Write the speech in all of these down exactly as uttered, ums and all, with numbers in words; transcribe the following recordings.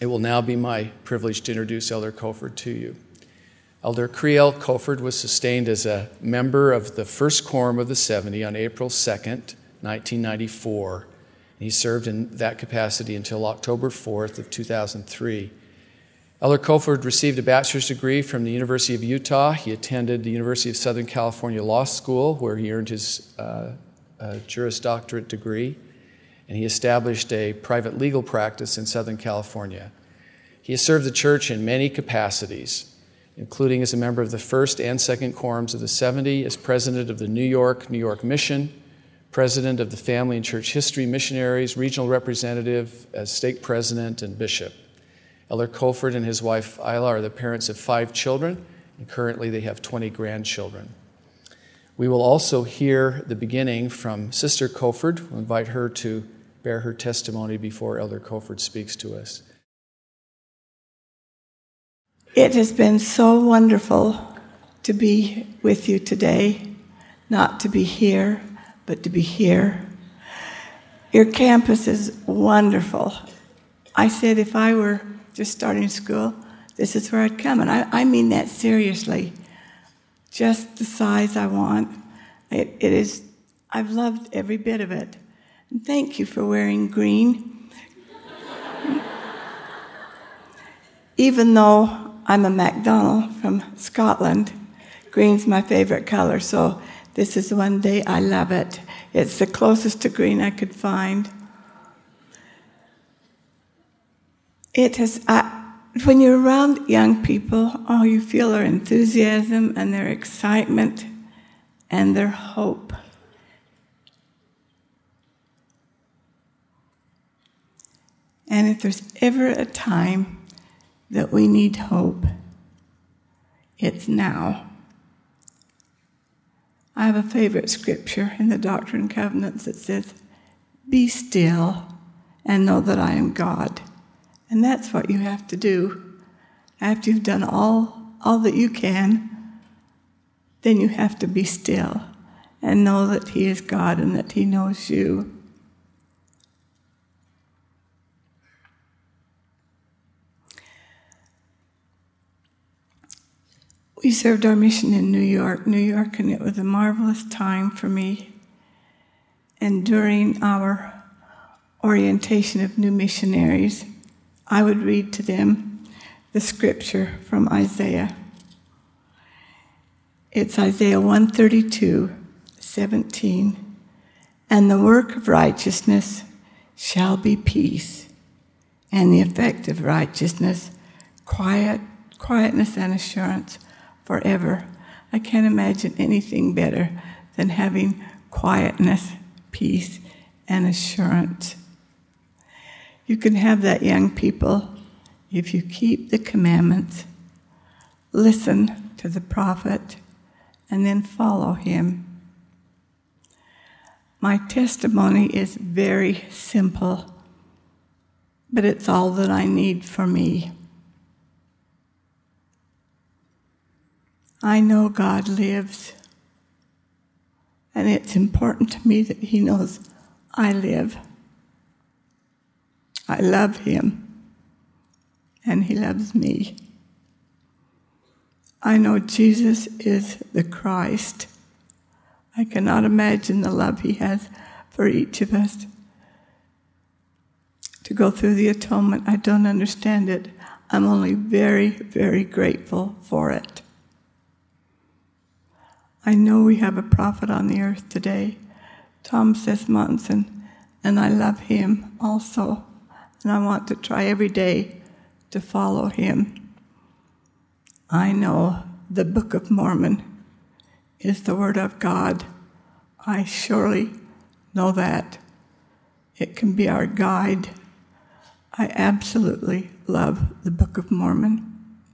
It will now be my privilege to introduce Elder Coford to you. Elder Creel Coford was sustained as a member of the First Quorum of the seventy on April second, nineteen ninety-four. He served in that capacity until October fourth of two thousand three. Elder Coford received a bachelor's degree from the University of Utah. He attended the University of Southern California Law School, where he earned his uh, uh, Juris Doctorate degree, and he established a private legal practice in Southern California. He has served the church in many capacities, including as a member of the First and Second Quorums of the seventy, as president of the New York, New York Mission, president of the Family and Church History Missionaries, regional representative, as stake president, and bishop. Elder Coford and his wife Isla are the parents of five children, and currently they have twenty grandchildren. We will also hear the beginning from Sister Coford. We'll invite her to bear her testimony before Elder Coford speaks to us. It has been so wonderful to be with you today, not to be here, but to be here. Your campus is wonderful. I said if I were just starting school, this is where I'd come. And I, I mean that seriously. Just the size I want. It, it is, I've loved every bit of it. And thank you for wearing green. Even though I'm a MacDonald from Scotland, green's my favorite color, so this is one day I love it. It's the closest to green I could find. It has, I, when you're around young people, oh, you feel their enthusiasm and their excitement and their hope. And if there's ever a time that we need hope, it's now. I have a favorite scripture in the Doctrine and Covenants that says, "Be still and know that I am God." And that's what you have to do. After you've done all, all that you can, then you have to be still and know that He is God and that He knows you. We served our mission in New York, New York, and it was a marvelous time for me. And during our orientation of new missionaries, I would read to them the scripture from Isaiah. It's Isaiah one thirty-two, seventeen. "And the work of righteousness shall be peace, and the effect of righteousness, quiet, quietness and assurance forever." I can't imagine anything better than having quietness, peace, and assurance. You can have that, young people, if you keep the commandments, listen to the prophet, and then follow him. My testimony is very simple, but it's all that I need for me. I know God lives, and it's important to me that He knows I live. I love Him, and He loves me. I know Jesus is the Christ. I cannot imagine the love He has for each of us. To go through the atonement, I don't understand it. I'm only very, very grateful for it. I know we have a prophet on the earth today, Thomas S. Monson, and I love him also. And I want to try every day to follow him. I know the Book of Mormon is the Word of God. I surely know that. It can be our guide. I absolutely love the Book of Mormon.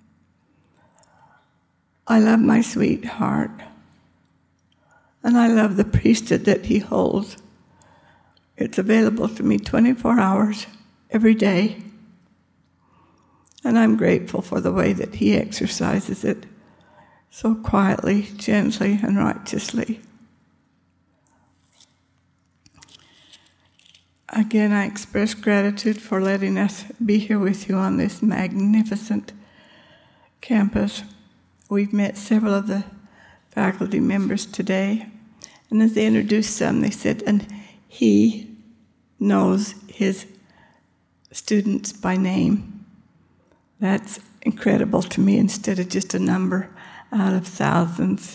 I love my sweetheart. And I love the priesthood that he holds. It's available to me twenty-four hours every day. And I'm grateful for the way that he exercises it so quietly, gently, and righteously. Again, I express gratitude for letting us be here with you on this magnificent campus. We've met several of the faculty members today, and as they introduced some, they said, and he knows his students by name. That's incredible to me, instead of just a number out of thousands.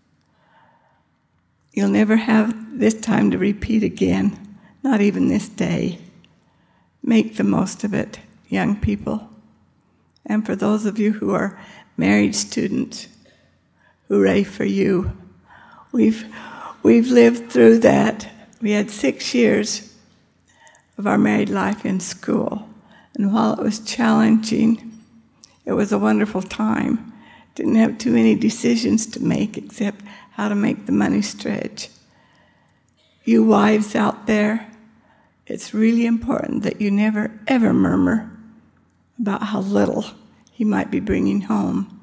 You'll never have this time to repeat again. Not even this day. Make the most of it, young people. And for those of you who are married students, hooray for you. We've, we've lived through that. We had six years of our married life in school. And while it was challenging, it was a wonderful time. Didn't have too many decisions to make except how to make the money stretch. You wives out there, it's really important that you never, ever murmur about how little he might be bringing home.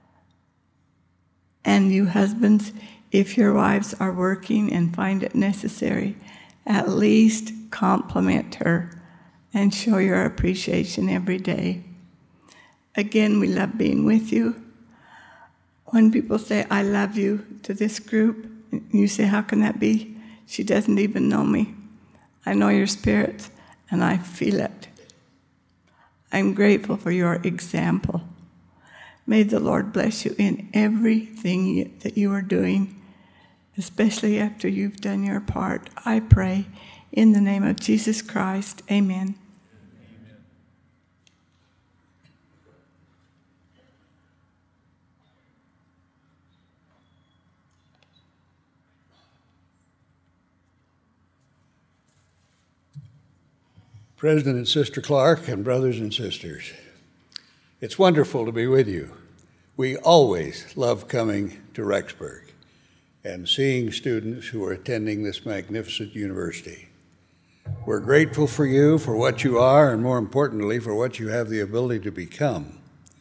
And you husbands, if your wives are working and find it necessary, at least compliment her and show your appreciation every day. Again, we love being with you. When people say, I love you to this group, you say, how can that be? She doesn't even know me. I know your spirit, and I feel it. I'm grateful for your example. May the Lord bless you in everything that you are doing, especially after you've done your part. I pray in the name of Jesus Christ. Amen. President and Sister Clark, and brothers and sisters, it's wonderful to be with you. We always love coming to Rexburg and seeing students who are attending this magnificent university. We're grateful for you, for what you are, and more importantly, for what you have the ability to become.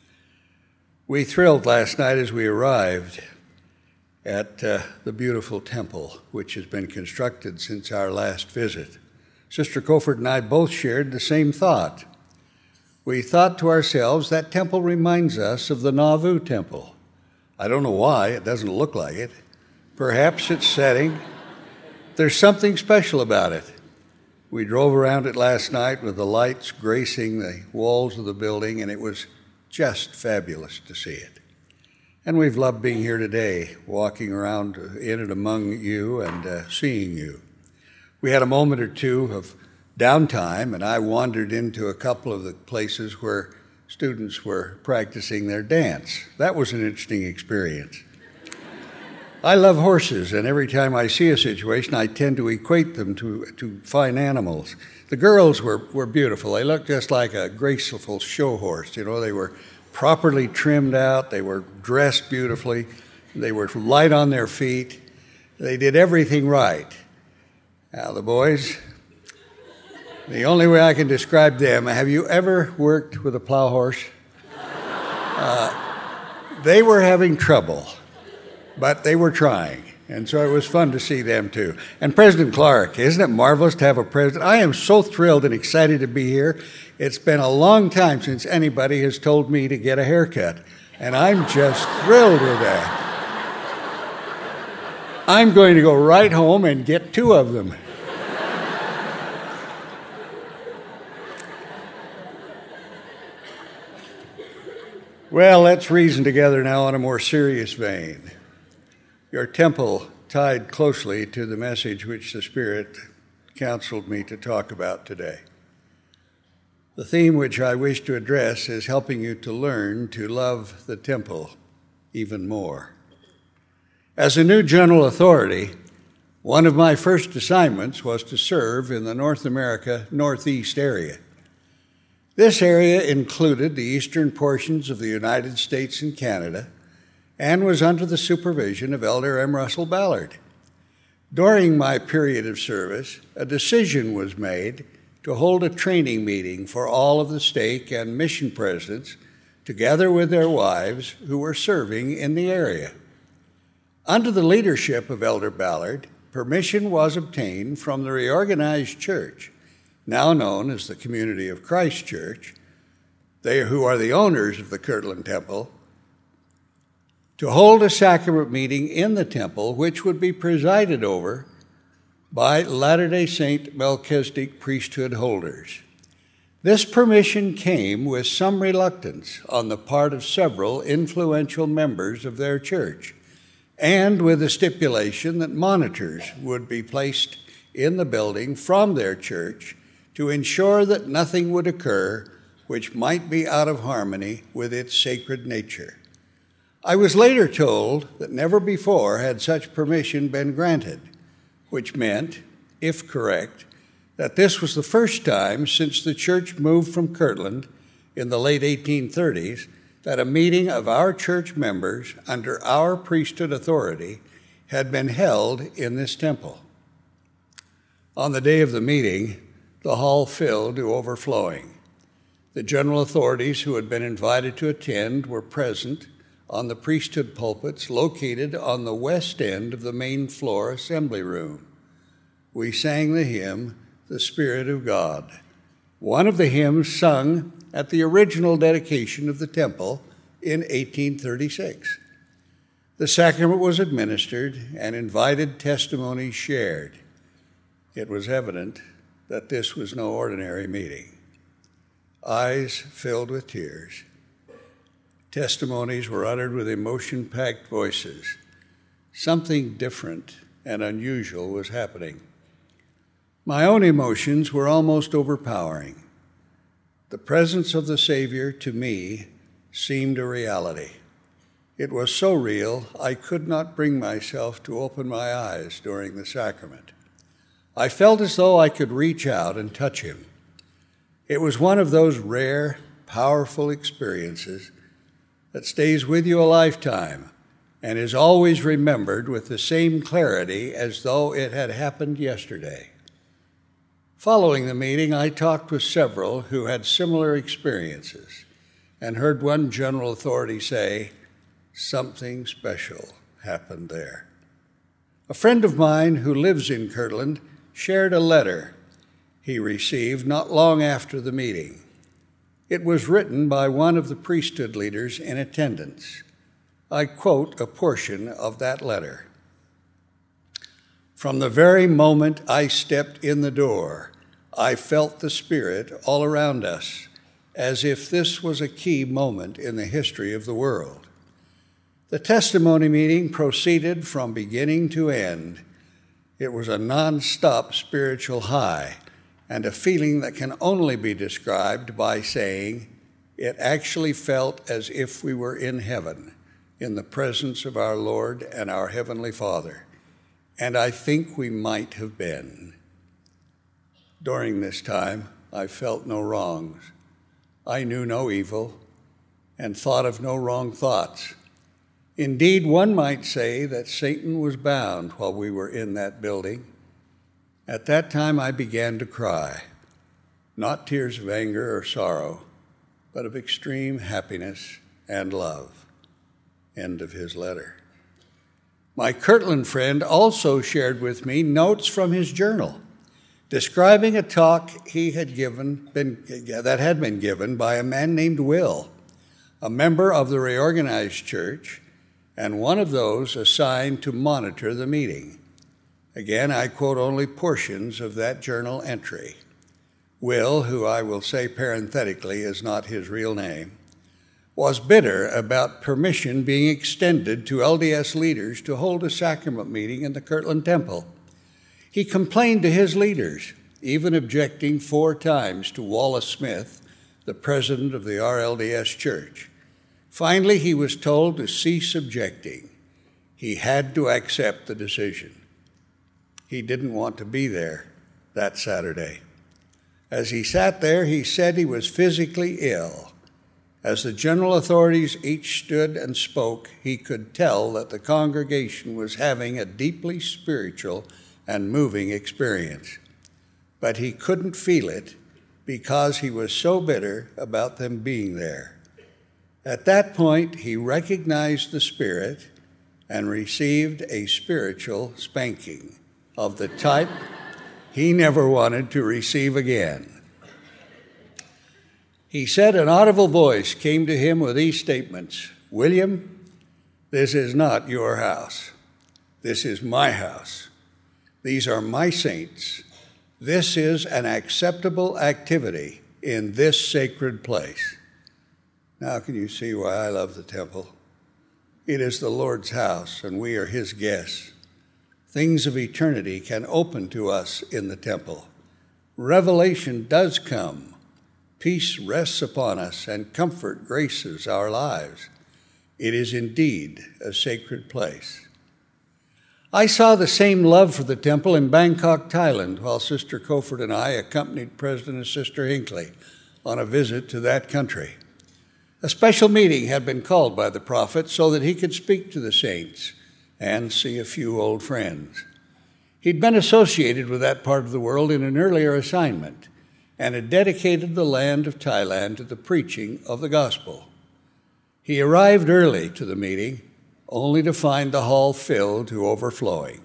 We thrilled last night as we arrived at uh, the beautiful temple, which has been constructed since our last visit. Sister Coford and I both shared the same thought. We thought to ourselves, that temple reminds us of the Nauvoo temple. I don't know why, it doesn't look like it. Perhaps its setting. There's something special about it. We drove around it last night with the lights gracing the walls of the building, and it was just fabulous to see it. And we've loved being here today, walking around in and among you and uh, seeing you. We had a moment or two of downtime, and I wandered into a couple of the places where students were practicing their dance. That was an interesting experience. I love horses, and every time I see a situation, I tend to equate them to, to fine animals. The girls were, were beautiful. They looked just like a graceful show horse. You know, they were properly trimmed out. They were dressed beautifully. They were light on their feet. They did everything right. Now, the boys, the only way I can describe them, have you ever worked with a plow horse? Uh, they were having trouble, but they were trying, and so it was fun to see them too. And President Clark, isn't it marvelous to have a president? I am so thrilled and excited to be here. It's been a long time since anybody has told me to get a haircut, and I'm just thrilled with that. I'm going to go right home and get two of them. Well, let's reason together now on a more serious vein. Your temple tied closely to the message which the Spirit counseled me to talk about today. The theme which I wish to address is helping you to learn to love the temple even more. As a new general authority, one of my first assignments was to serve in the North America Northeast area. This area included the eastern portions of the United States and Canada and was under the supervision of Elder M. Russell Ballard. During my period of service, a decision was made to hold a training meeting for all of the stake and mission presidents together with their wives who were serving in the area. Under the leadership of Elder Ballard, permission was obtained from the reorganized church now known as the Community of Christ Church, they who are the owners of the Kirtland Temple, to hold a sacrament meeting in the temple, which would be presided over by Latter-day Saint Melchizedek priesthood holders. This permission came with some reluctance on the part of several influential members of their church, and with a stipulation that monitors would be placed in the building from their church to ensure that nothing would occur which might be out of harmony with its sacred nature. I was later told that never before had such permission been granted, which meant, if correct, that this was the first time since the church moved from Kirtland in the late eighteen thirties that a meeting of our church members under our priesthood authority had been held in this temple. On the day of the meeting, the hall filled to overflowing. The general authorities who had been invited to attend were present on the priesthood pulpits located on the west end of the main floor assembly room. We sang the hymn, "The Spirit of God," one of the hymns sung at the original dedication of the temple in eighteen thirty-six. The sacrament was administered and invited testimonies shared. It was evident that this was no ordinary meeting. Eyes filled with tears. Testimonies were uttered with emotion-packed voices. Something different and unusual was happening. My own emotions were almost overpowering. The presence of the Savior, to me, seemed a reality. It was so real, I could not bring myself to open my eyes during the sacrament. I felt as though I could reach out and touch him. It was one of those rare, powerful experiences that stays with you a lifetime and is always remembered with the same clarity as though it had happened yesterday. Following the meeting, I talked with several who had similar experiences and heard one general authority say, "Something special happened there." A friend of mine who lives in Kirtland shared a letter he received not long after the meeting. It was written by one of the priesthood leaders in attendance. I quote a portion of that letter. "From the very moment I stepped in the door, I felt the Spirit all around us, as if this was a key moment in the history of the world. The testimony meeting proceeded from beginning to end. It was a non-stop spiritual high and a feeling that can only be described by saying it actually felt as if we were in heaven, in the presence of our Lord and our Heavenly Father, and I think we might have been. During this time, I felt no wrongs. I knew no evil and thought of no wrong thoughts. Indeed, one might say that Satan was bound while we were in that building. At that time, I began to cry, not tears of anger or sorrow, but of extreme happiness and love." End of his letter. My Kirtland friend also shared with me notes from his journal, describing a talk he had given, been, that had been given by a man named Will, a member of the reorganized church, and one of those assigned to monitor the meeting. Again, I quote only portions of that journal entry. Will, who I will say parenthetically is not his real name, was bitter about permission being extended to L D S leaders to hold a sacrament meeting in the Kirtland Temple. He complained to his leaders, even objecting four times to Wallace Smith, the president of the R L D S Church. Finally, he was told to cease objecting. He had to accept the decision. He didn't want to be there that Saturday. As he sat there, he said he was physically ill. As the general authorities each stood and spoke, he could tell that the congregation was having a deeply spiritual and moving experience. But he couldn't feel it because he was so bitter about them being there. At that point, he recognized the Spirit and received a spiritual spanking of the type he never wanted to receive again. He said an audible voice came to him with these statements: "William, this is not your house. This is my house. These are my saints. This is an acceptable activity in this sacred place." Now can you see why I love the temple? It is the Lord's house, and we are his guests. Things of eternity can open to us in the temple. Revelation does come. Peace rests upon us, and comfort graces our lives. It is indeed a sacred place. I saw the same love for the temple in Bangkok, Thailand, while Sister Cofford and I accompanied President and Sister Hinckley on a visit to that country. A special meeting had been called by the prophet so that he could speak to the saints and see a few old friends. He'd been associated with that part of the world in an earlier assignment and had dedicated the land of Thailand to the preaching of the gospel. He arrived early to the meeting, only to find the hall filled to overflowing.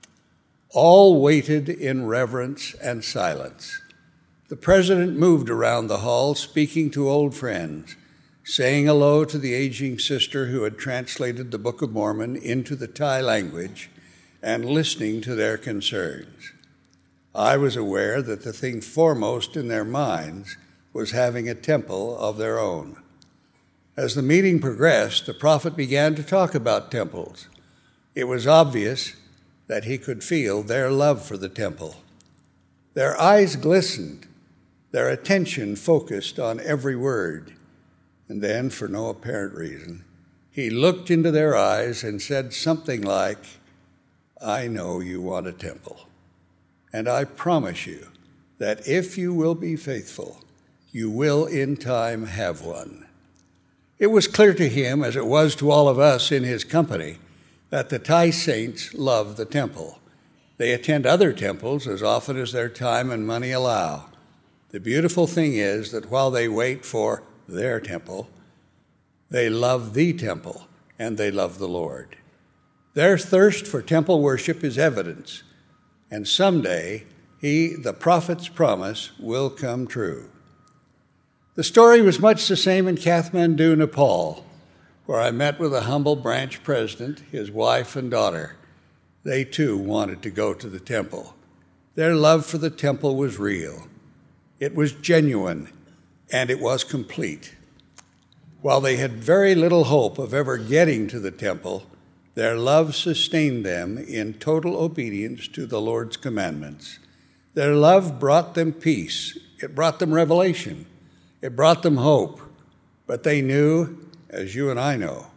All waited in reverence and silence. The president moved around the hall, speaking to old friends, saying hello to the aging sister who had translated the Book of Mormon into the Thai language, and listening to their concerns. I was aware that the thing foremost in their minds was having a temple of their own. As the meeting progressed, the prophet began to talk about temples. It was obvious that he could feel their love for the temple. Their eyes glistened, their attention focused on every word. And then, for no apparent reason, he looked into their eyes and said something like, "I know you want a temple. And I promise you that if you will be faithful, you will in time have one." It was clear to him, as it was to all of us in his company, that the Thai saints love the temple. They attend other temples as often as their time and money allow. The beautiful thing is that while they wait for their temple, they love the temple and they love the Lord. Their thirst for temple worship is evidence, and someday he, the prophet's promise, will come true. The story was much the same in Kathmandu, Nepal, where I met with a humble branch president, his wife and daughter. They too wanted to go to the temple. Their love for the temple was real. It was genuine, and it was complete. While they had very little hope of ever getting to the temple, their love sustained them in total obedience to the Lord's commandments. Their love brought them peace. It brought them revelation. It brought them hope. But they knew, as you and I know,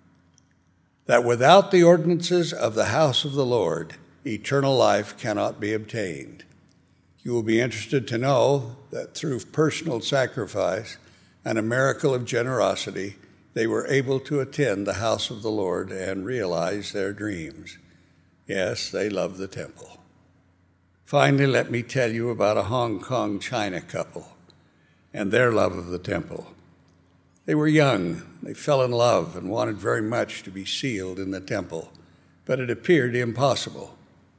that without the ordinances of the house of the Lord, eternal life cannot be obtained. You will be interested to know that through personal sacrifice and a miracle of generosity, they were able to attend the house of the Lord and realize their dreams. Yes, they loved the temple. Finally, let me tell you about a Hong Kong China couple and their love of the temple. They were young, they fell in love and wanted very much to be sealed in the temple, but it appeared impossible.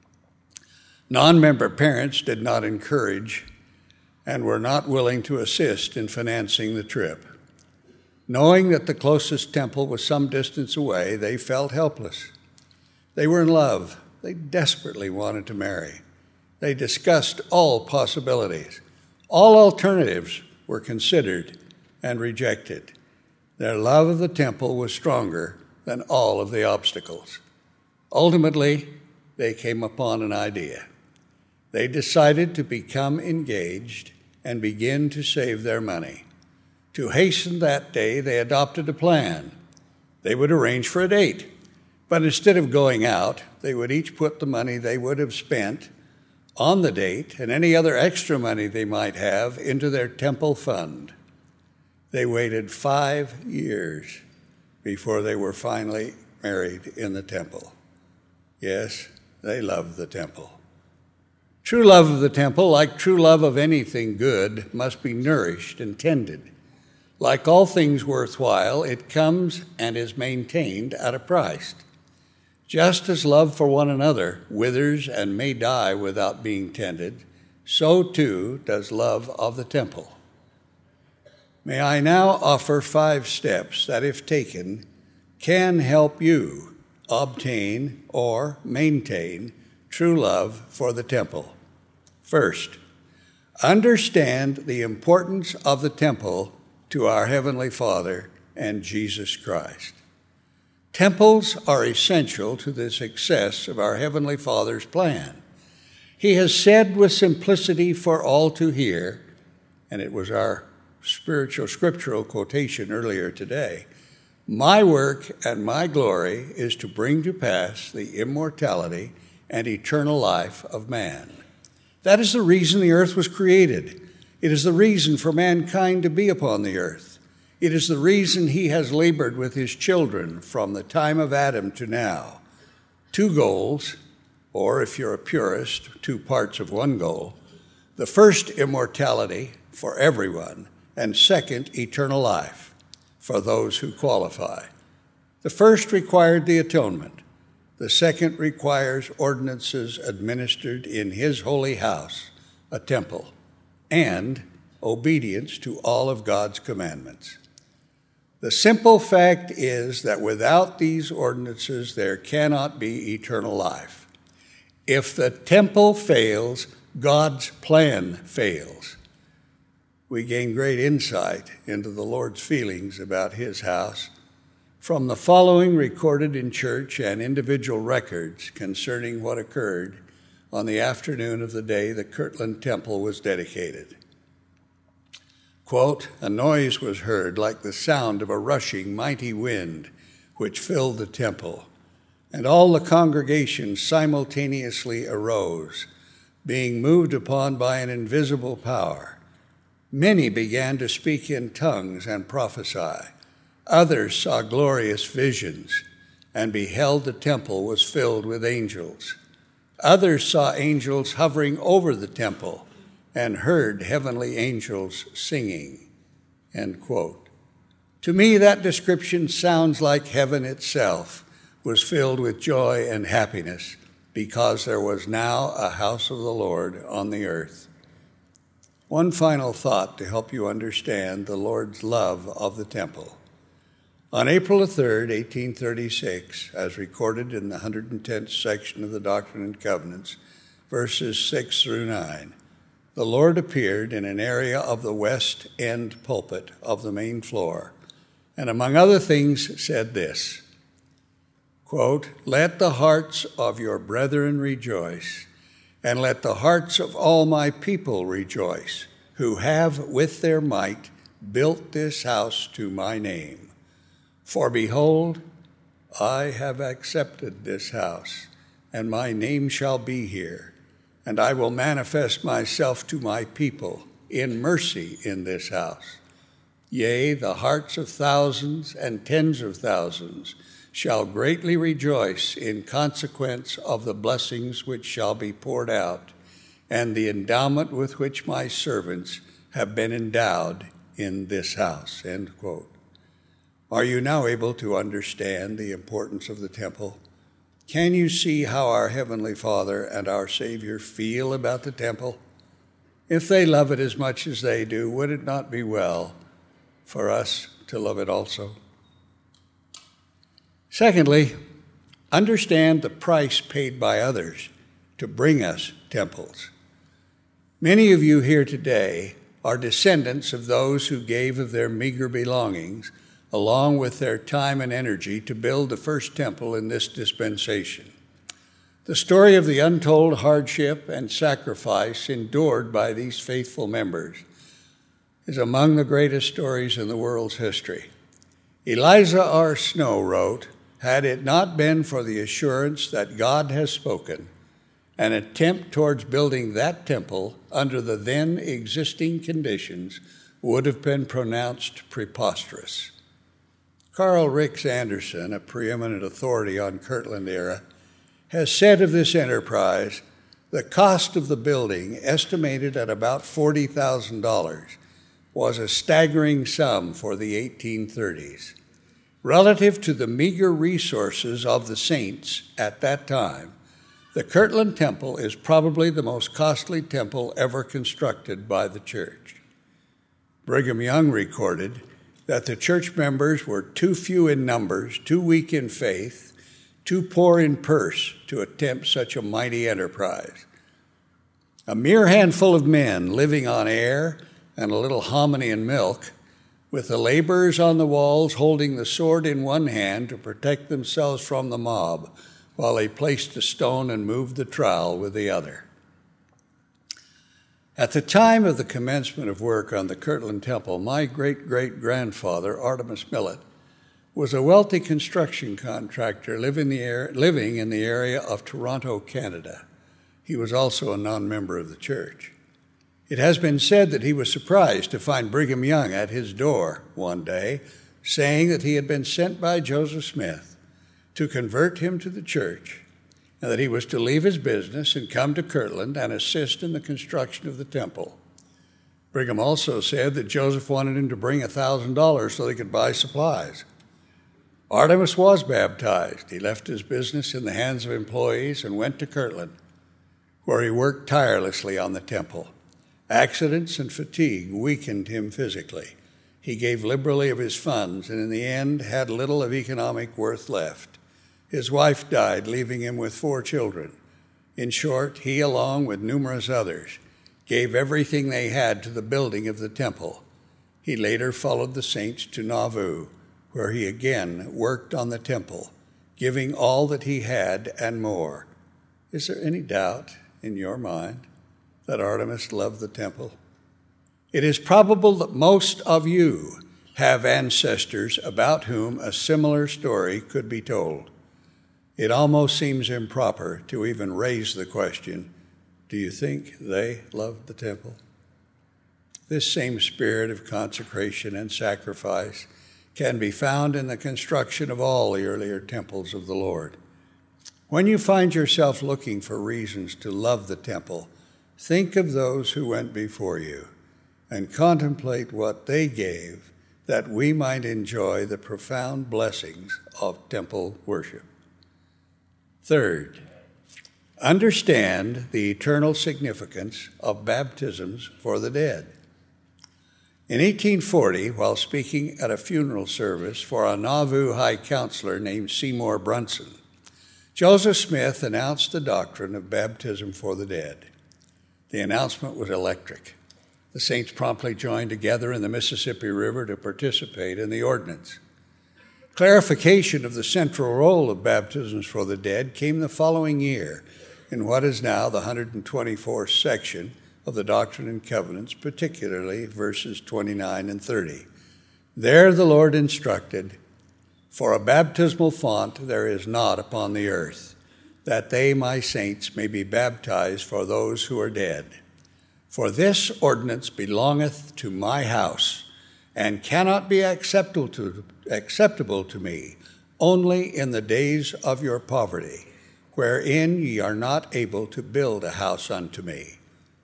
Non-member parents did not encourage and were not willing to assist in financing the trip. Knowing that the closest temple was some distance away, they felt helpless. They were in love. They desperately wanted to marry. They discussed all possibilities. All alternatives were considered and rejected. Their love of the temple was stronger than all of the obstacles. Ultimately, they came upon an idea. They decided to become engaged and begin to save their money. To hasten that day, they adopted a plan. They would arrange for a date, but instead of going out, they would each put the money they would have spent on the date and any other extra money they might have into their temple fund. They waited five years before they were finally married in the temple. Yes, they loved the temple. True love of the temple, like true love of anything good, must be nourished and tended. Like all things worthwhile, it comes and is maintained at a price. Just as love for one another withers and may die without being tended, so too does love of the temple. May I now offer five steps that, if taken, can help you obtain or maintain true love for the temple. First, understand the importance of the temple to our Heavenly Father and Jesus Christ. Temples are essential to the success of our Heavenly Father's plan. He has said with simplicity for all to hear, and it was our spiritual scriptural quotation earlier today, "My work and my glory is to bring to pass the immortality and eternal life of man." That is the reason the earth was created. It is the reason for mankind to be upon the earth. It is the reason he has labored with his children from the time of Adam to now. Two goals, or if you're a purist, two parts of one goal. The first, immortality for everyone, and second, eternal life for those who qualify. The first required the atonement. The second requires ordinances administered in his holy house, a temple, and obedience to all of God's commandments. The simple fact is that without these ordinances, there cannot be eternal life. If the temple fails, God's plan fails. We gain great insight into the Lord's feelings about his house from the following recorded in church and individual records concerning what occurred on the afternoon of the day the Kirtland Temple was dedicated. Quote, "A noise was heard like the sound of a rushing mighty wind, which filled the temple, and all the congregation simultaneously arose, being moved upon by an invisible power. Many began to speak in tongues and prophesy. Others saw glorious visions and beheld the temple was filled with angels. Others saw angels hovering over the temple and heard heavenly angels singing." End quote. To me, that description sounds like heaven itself was filled with joy and happiness because there was now a house of the Lord on the earth. One final thought to help you understand the Lord's love of the temple. On April the third, eighteen thirty-six, as recorded in the one hundred tenth section of the Doctrine and Covenants, verses six through nine, the Lord appeared in an area of the west end pulpit of the main floor, and among other things said this, quote, "Let the hearts of your brethren rejoice, and let the hearts of all my people rejoice, who have with their might built this house to my name. For behold, I have accepted this house, and my name shall be here, and I will manifest myself to my people in mercy in this house. Yea, the hearts of thousands and tens of thousands shall greatly rejoice in consequence of the blessings which shall be poured out, and the endowment with which my servants have been endowed in this house." End quote. Are you now able to understand the importance of the temple? Can you see how our Heavenly Father and our Savior feel about the temple? If they love it as much as they do, would it not be well for us to love it also? Secondly, understand the price paid by others to bring us temples. Many of you here today are descendants of those who gave of their meager belongings along with their time and energy to build the first temple in this dispensation. The story of the untold hardship and sacrifice endured by these faithful members is among the greatest stories in the world's history. Eliza R. Snow wrote, "Had it not been for the assurance that God has spoken, an attempt towards building that temple under the then existing conditions would have been pronounced preposterous." Carl Ricks Anderson, a preeminent authority on Kirtland era, has said of this enterprise, the cost of the building, estimated at about forty thousand dollars, was a staggering sum for the eighteen thirties. Relative to the meager resources of the saints at that time, The Kirtland Temple is probably the most costly temple ever constructed by the church. Brigham Young recorded that the church members were too few in numbers, too weak in faith, too poor in purse to attempt such a mighty enterprise. A mere handful of men living on air and a little hominy and milk, with the laborers on the walls holding the sword in one hand to protect themselves from the mob, while they placed a stone and moved the trowel with the other. At the time of the commencement of work on the Kirtland Temple, my great-great-grandfather, Artemus Millet, was a wealthy construction contractor living, the air, living in the area of Toronto, Canada. He was also a non-member of the church. It has been said that he was surprised to find Brigham Young at his door one day, saying that he had been sent by Joseph Smith to convert him to the church, and that he was to leave his business and come to Kirtland and assist in the construction of the temple. Brigham also said that Joseph wanted him to bring one thousand dollars so they could buy supplies. Artemus was baptized. He left his business in the hands of employees and went to Kirtland, where he worked tirelessly on the temple. Accidents and fatigue weakened him physically. He gave liberally of his funds and in the end had little of economic worth left. His wife died, leaving him with four children. In short, he, along with numerous others, gave everything they had to the building of the temple. He later followed the saints to Nauvoo, where he again worked on the temple, giving all that he had and more. Is there any doubt in your mind that Artemus loved the temple? It is probable that most of you have ancestors about whom a similar story could be told. It almost seems improper to even raise the question, do you think they loved the temple? This same spirit of consecration and sacrifice can be found in the construction of all the earlier temples of the Lord. When you find yourself looking for reasons to love the temple, think of those who went before you and contemplate what they gave that we might enjoy the profound blessings of temple worship. Third, understand the eternal significance of baptisms for the dead. In eighteen forty, while speaking at a funeral service for a Nauvoo high counselor named Seymour Brunson, Joseph Smith announced the doctrine of baptism for the dead. The announcement was electric. The saints promptly joined together in the Mississippi River to participate in the ordinance. Clarification of the central role of baptisms for the dead came the following year in what is now the one hundred twenty-fourth section of the Doctrine and Covenants, particularly verses twenty-nine and thirty. There the Lord instructed, "For a baptismal font there is not upon the earth, that they, my saints, may be baptized for those who are dead. For this ordinance belongeth to my house, and cannot be acceptable to, acceptable to me, only in the days of your poverty, wherein ye are not able to build a house unto me."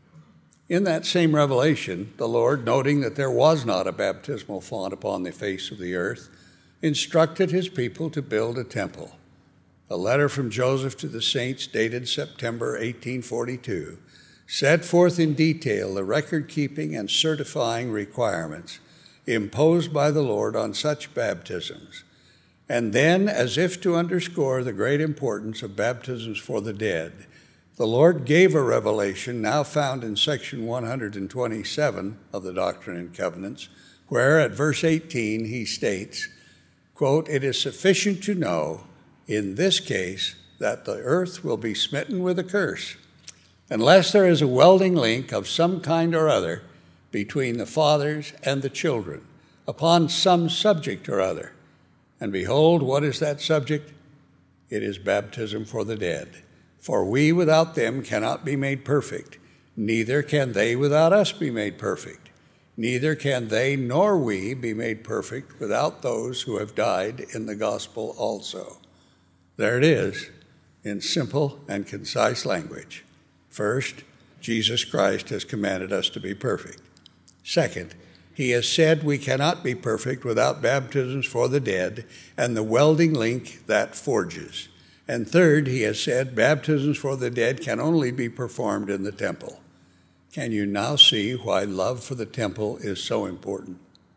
In that same revelation, the Lord, noting that there was not a baptismal font upon the face of the earth, instructed his people to build a temple. A letter from Joseph to the saints dated September eighteen forty-two set forth in detail the record-keeping and certifying requirements imposed by the Lord on such baptisms. And then, as if to underscore the great importance of baptisms for the dead, the Lord gave a revelation now found in section one hundred twenty-seven of the Doctrine and Covenants, where at verse eighteen he states, quote, "It is sufficient to know in this case that the earth will be smitten with a curse, unless there is a welding link of some kind or other between the fathers and the children, upon some subject or other. And behold, what is that subject? It is baptism for the dead. For we without them cannot be made perfect, neither can they without us be made perfect. Neither can they nor we be made perfect without those who have died in the gospel also." There it is, in simple and concise language. First, Jesus Christ has commanded us to be perfect. Second, he has said we cannot be perfect without baptisms for the dead and the welding link that forges. And third, he has said, baptisms for the dead can only be performed in the temple. Can you now see why love for the temple is so important?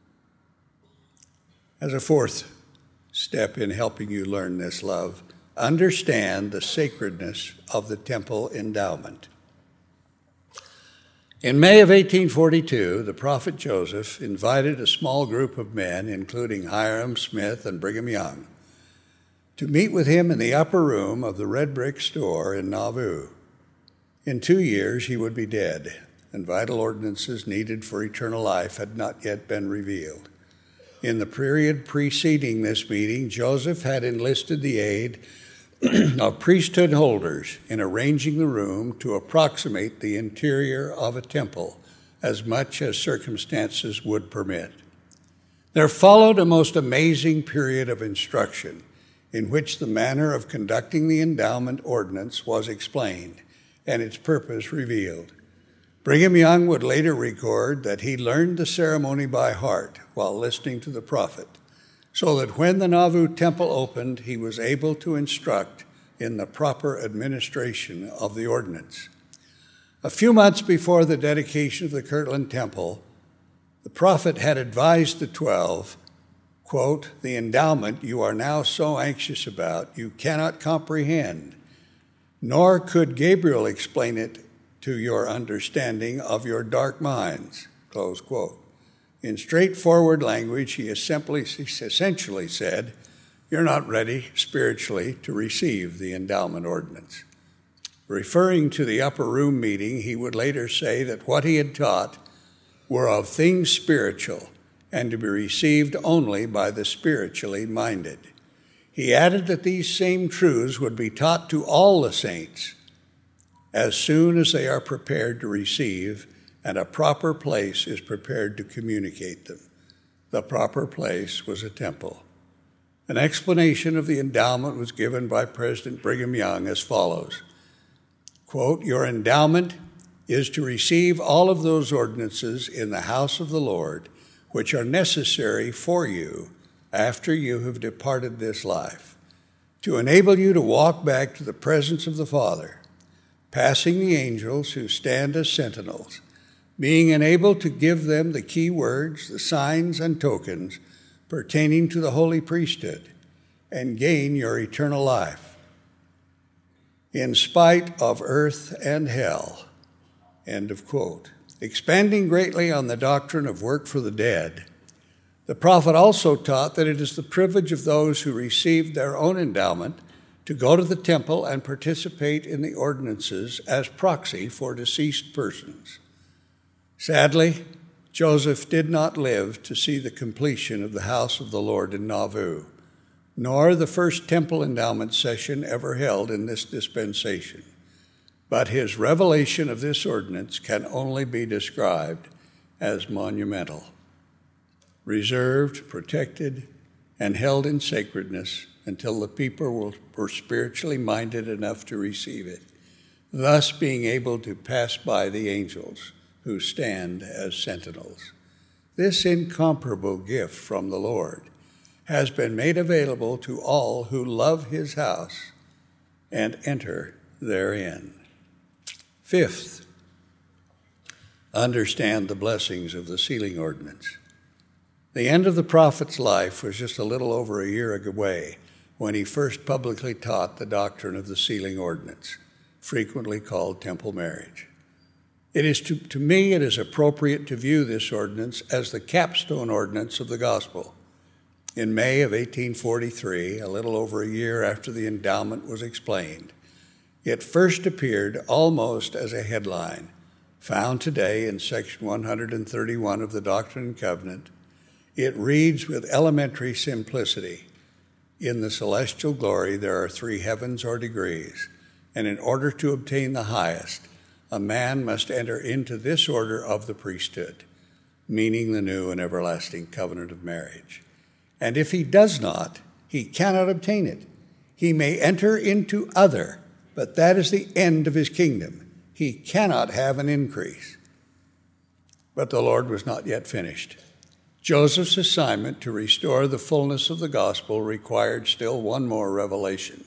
As a fourth step in helping you learn this love, understand the sacredness of the temple endowment. In May of eighteen forty-two, the prophet Joseph invited a small group of men, including Hyrum Smith and Brigham Young, to meet with him in the upper room of the red brick store in Nauvoo. In two years, he would be dead, and vital ordinances needed for eternal life had not yet been revealed. In the period preceding this meeting, Joseph had enlisted the aid of priesthood holders in arranging the room to approximate the interior of a temple as much as circumstances would permit. There followed a most amazing period of instruction in which the manner of conducting the endowment ordinance was explained and its purpose revealed. Brigham Young would later record that he learned the ceremony by heart while listening to the prophet, so that when the Nauvoo temple opened, he was able to instruct in the proper administration of the ordinance. A few months before the dedication of the Kirtland Temple, the prophet had advised the twelve, quote, the endowment you are now so anxious about, you cannot comprehend, nor could Gabriel explain it to your understanding of your dark minds, close quote. In straightforward language, he essentially said, you're not ready spiritually to receive the endowment ordinance. Referring to the upper room meeting, he would later say that what he had taught were of things spiritual and to be received only by the spiritually minded. He added that these same truths would be taught to all the saints as soon as they are prepared to receive and a proper place is prepared to communicate them. The proper place was a temple. An explanation of the endowment was given by President Brigham Young as follows, quote, your endowment is to receive all of those ordinances in the house of the Lord which are necessary for you after you have departed this life, to enable you to walk back to the presence of the Father, passing the angels who stand as sentinels, being enabled to give them the key words, the signs and tokens pertaining to the holy priesthood, and gain your eternal life. In spite of earth and hell, end of quote. Expanding greatly on the doctrine of work for the dead, the prophet also taught that it is the privilege of those who received their own endowment to go to the temple and participate in the ordinances as proxy for deceased persons. Sadly, Joseph did not live to see the completion of the house of the Lord in Nauvoo, nor the first temple endowment session ever held in this dispensation. But his revelation of this ordinance can only be described as monumental, reserved, protected, and held in sacredness until the people were spiritually minded enough to receive it, thus being able to pass by the angels who stand as sentinels. This incomparable gift from the Lord has been made available to all who love his house and enter therein. Fifth, understand the blessings of the sealing ordinance. The end of the prophet's life was just a little over a year away when he first publicly taught the doctrine of the sealing ordinance, frequently called temple marriage. It is to, to me, it is appropriate to view this ordinance as the capstone ordinance of the gospel. In May of eighteen forty-three, a little over a year after the endowment was explained, it first appeared almost as a headline, found today in section one hundred thirty-one of the Doctrine and Covenant. It reads with elementary simplicity, in the celestial glory there are three heavens or degrees, and in order to obtain the highest, a man must enter into this order of the priesthood, meaning the new and everlasting covenant of marriage. And if he does not, he cannot obtain it. He may enter into other, but that is the end of his kingdom. He cannot have an increase. But the Lord was not yet finished. Joseph's assignment to restore the fullness of the gospel required still one more revelation,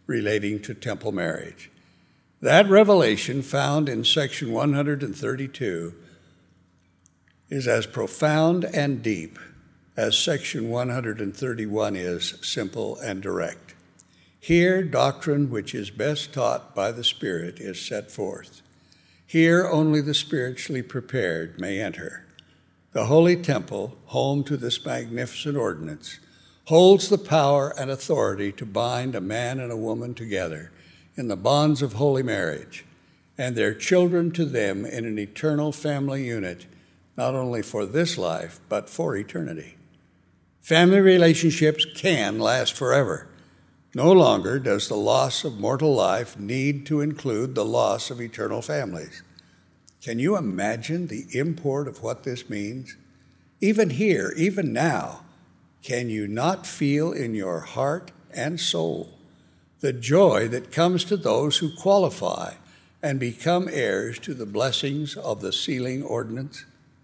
relating to temple marriage. That revelation found in section one hundred thirty-two is as profound and deep as section one hundred thirty-one is simple and direct. Here, doctrine which is best taught by the Spirit is set forth. Here, only the spiritually prepared may enter. The holy temple, home to this magnificent ordinance, holds the power and authority to bind a man and a woman together in the bonds of holy marriage, and their children to them in an eternal family unit, not only for this life, but for eternity. Family relationships can last forever. No longer does the loss of mortal life need to include the loss of eternal families. Can you imagine the import of what this means? Even here, even now, can you not feel in your heart and soul the joy that comes to those who qualify and become heirs to the blessings of the sealing ordinance?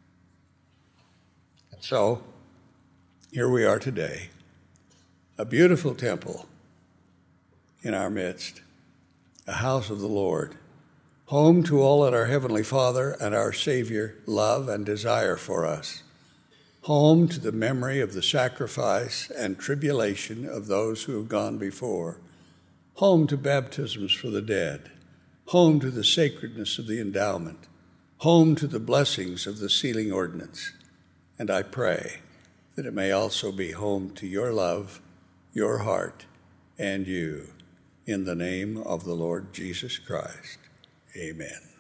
So, here we are today, a beautiful temple in our midst, a house of the Lord, home to all that our Heavenly Father and our Savior love and desire for us, home to the memory of the sacrifice and tribulation of those who have gone before, home to baptisms for the dead, home to the sacredness of the endowment, home to the blessings of the sealing ordinance. And I pray that it may also be home to your love, your heart, and you, in the name of the Lord Jesus Christ. Amen.